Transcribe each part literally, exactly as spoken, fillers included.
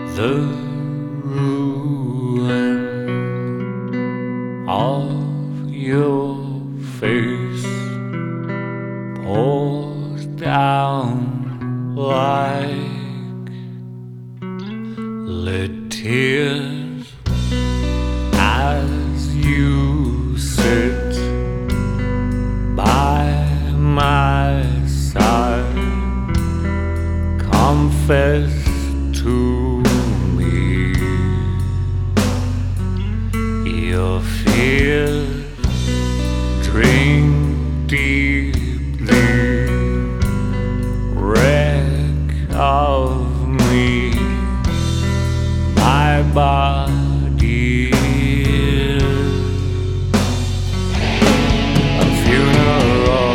The ruin of your face pours down like lead tears as you sit by my side. Confess to me your fears, drink deeply, wreck of me, my body is a funeral.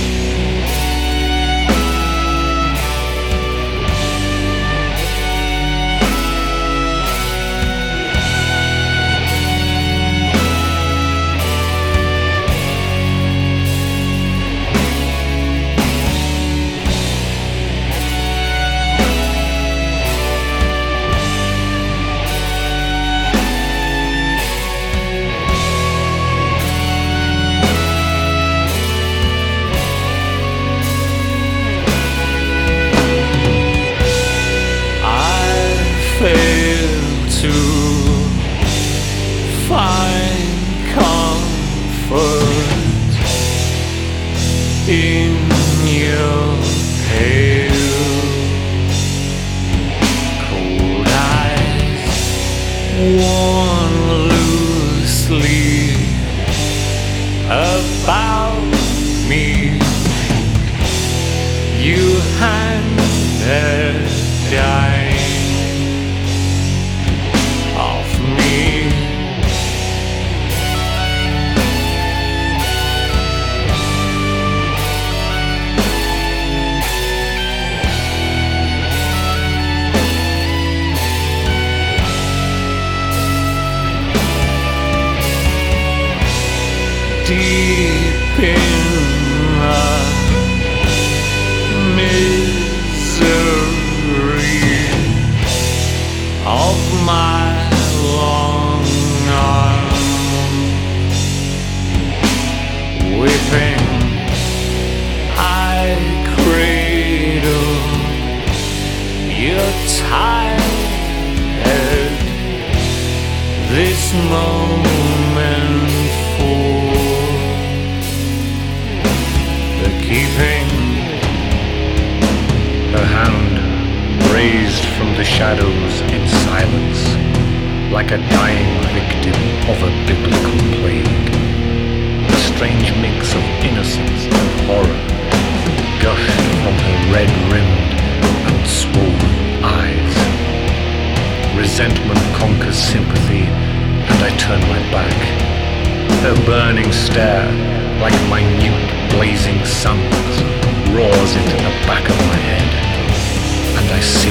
Fail to find comfort in your pale, cold eyes, worn loosely about me. You handed dying of me. Deep in the misery of my long arm, weeping I cradle your tired head. This moment for the keeping. Her hand raised from the shadows in silence, like a dying victim of a biblical plague. A strange mix of innocence and horror gushed from her red-rimmed and swollen eyes. Resentment conquers sympathy, and I turn my back. Her burning stare, like minute blazing suns, roars into the back of my head, and I see